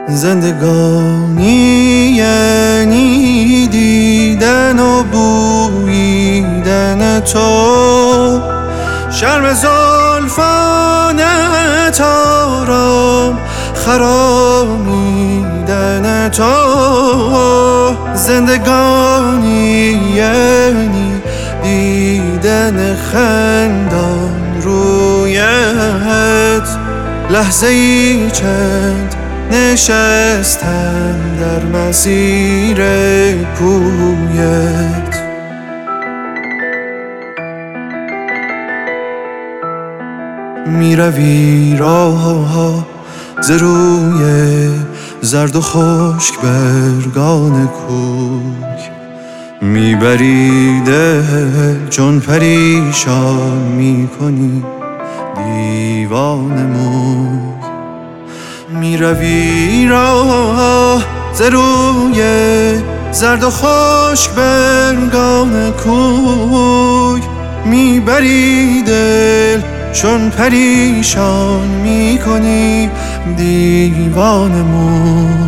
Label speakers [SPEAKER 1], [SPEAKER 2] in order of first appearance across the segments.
[SPEAKER 1] زندگانی یعنی دیدن و بوییدن تو، شرم زلفانت آرام خرامیدن تو. زندگانی یعنی دیدن خندان رویت، لحظه ای چند نشستن در مسیر کویت. می روی راه ز روی زرد و خشک برگان کوی، می بری دل چون پریشان می کنی دیوانه موی. می روی راه ز روی زرد و خشک برگان کوی، می بری دل چون پریشان می کنی دیوانه موی.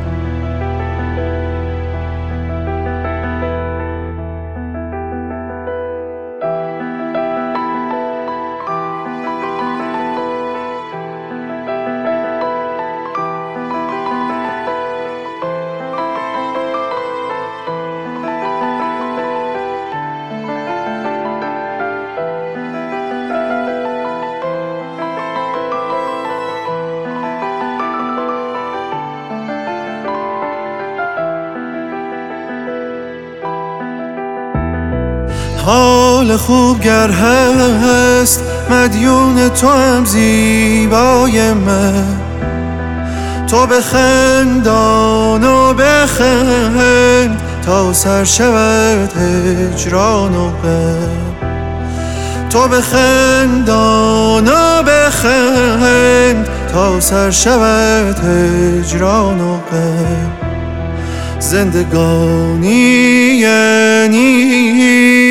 [SPEAKER 1] حال خوب گر هست مدیون تو هم زیبای من، تو بخندان و بخند تا سر شود هجران و غم. تو بخندان و بخند تا سر شود هجران و غم. زندگانی یعنی